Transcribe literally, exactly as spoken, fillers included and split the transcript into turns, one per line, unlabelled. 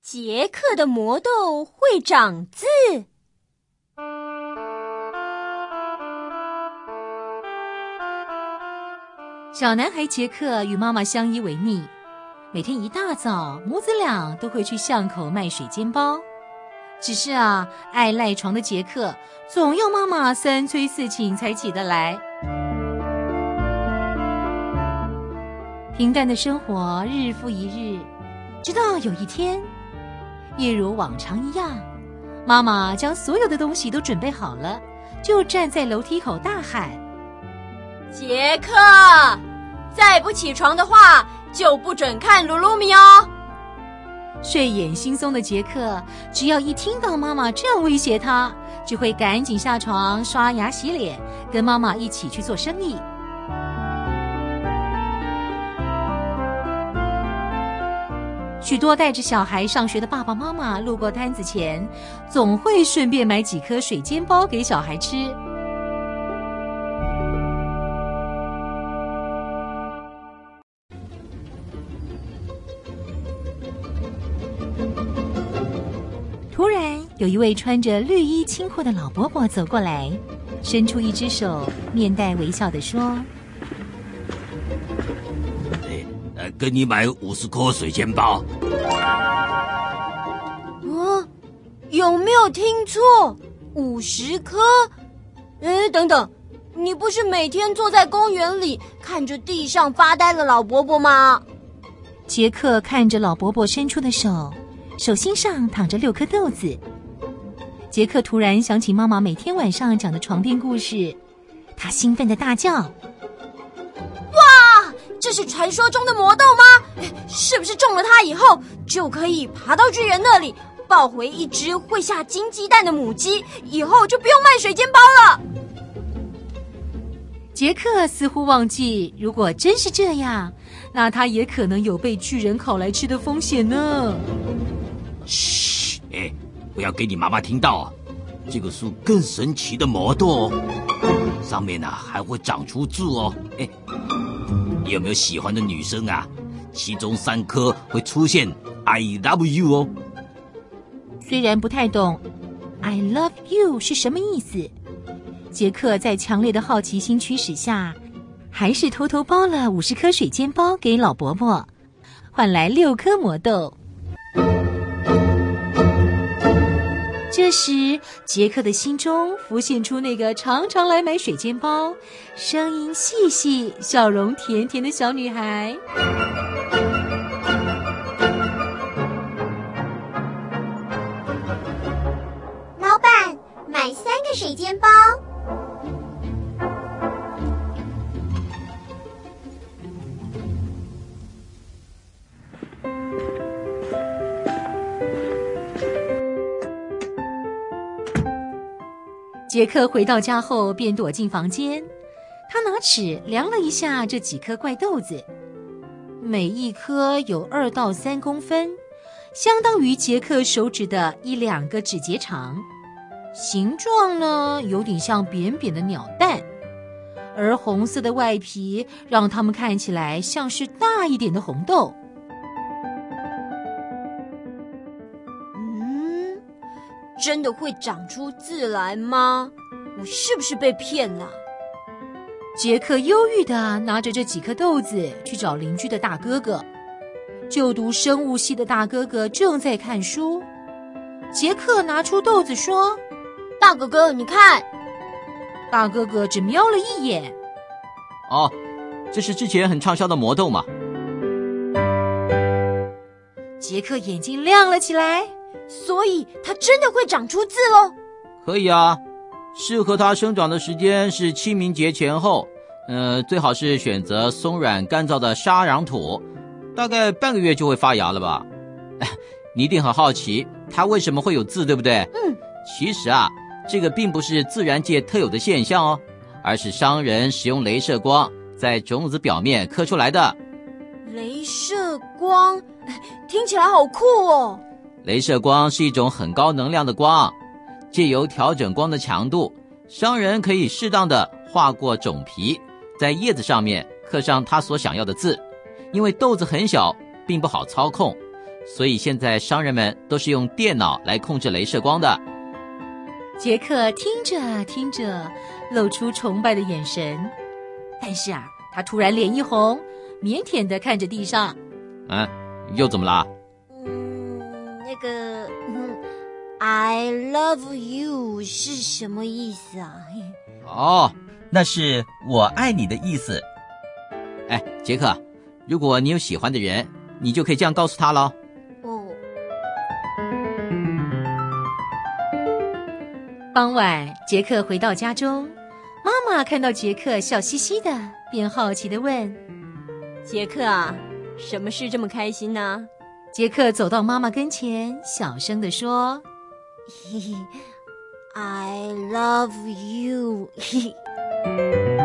杰克的魔豆会长字。
小男孩杰克与妈妈相依为命，每天一大早，母子俩都会去巷口卖水煎包。只是啊，爱赖床的杰克总要妈妈三催四请才起得来。平淡的生活日复一日，直到有一天，一如往常一样，妈妈将所有的东西都准备好了，就站在楼梯口大喊：
杰克，再不起床的话，就不准看鲁鲁米哦。
睡眼惺忪的杰克，只要一听到妈妈这样威胁他，就会赶紧下床刷牙洗脸，跟妈妈一起去做生意。许多带着小孩上学的爸爸妈妈路过摊子前，总会顺便买几颗水煎包给小孩吃。突然，有一位穿着绿衣青裤的老伯伯走过来，伸出一只手，面带微笑地说：
呃，跟你买五十颗水煎包。
嗯，有没有听错？五十颗？哎，等等，你不是每天坐在公园里看着地上发呆的老伯伯吗？
杰克看着老伯伯伸出的手，手心上躺着六颗豆子。杰克突然想起妈妈每天晚上讲的床边故事，他兴奋地大叫：哇，
这是传说中的魔豆吗？是不是中了它以后，就可以爬到巨人那里，抱回一只会下金鸡蛋的母鸡，以后就不用卖水煎包了？
杰克似乎忘记，如果真是这样，那他也可能有被巨人烤来吃的风险呢。
嘘，哎，不要给你妈妈听到啊！这个树更神奇的魔豆哦，上面呢、啊、还会长出字哦。哎，你有没有喜欢的女生啊？其中三颗会出现 I love you 哦。
虽然不太懂 I love you 是什么意思，杰克在强烈的好奇心驱使下，还是偷偷包了五十颗水煎包给老伯伯，换来六颗魔豆。这时，杰克的心中浮现出那个常常来买水煎包、声音细细、笑容甜甜的小女孩。
老板，买三个水煎包。
杰克回到家后便躲进房间，他拿尺量了一下这几颗怪豆子，每一颗有二到三公分，相当于杰克手指的一两个指节长，形状呢有点像扁扁的鸟蛋，而红色的外皮让它们看起来像是大一点的红豆。
真的会长出字来吗？我是不是被骗了？
杰克忧郁地拿着这几颗豆子去找邻居的大哥哥。就读生物系的大哥哥正在看书。杰克拿出豆子说：
大哥哥，你看。
大哥哥只瞄了一眼。
哦，这是之前很畅销的魔豆嘛。
杰克眼睛亮了起来。
所以它真的会长出字咯？
可以啊，适合它生长的时间是清明节前后，呃，最好是选择松软干燥的沙壤土，大概半个月就会发芽了吧。你一定很好奇它为什么会有字，对不对？
嗯，
其实啊，这个并不是自然界特有的现象哦，而是商人使用雷射光在种子表面刻出来的。
雷射光，听起来好酷哦。
雷射光是一种很高能量的光，借由调整光的强度，商人可以适当的划过种皮，在叶子上面刻上他所想要的字。因为豆子很小，并不好操控， 所以现在商人们都是用电脑来控制雷射光的。
杰克听着听着，露出崇拜的眼神，但是啊，他突然脸一红，腼腆地看着地上。
嗯，又怎么啦？
嗯，那个、嗯、I love you 是什么意思啊？
哦，
那是我爱你的意思。
哎，杰克，如果你有喜欢的人，你就可以这样告诉他了。
哦。
傍晚，杰克回到家中，妈妈看到杰克笑嘻嘻的，便好奇地问：
杰克啊，什么事这么开心呢？
杰克走到妈妈跟前，小声地说
：“I love you。”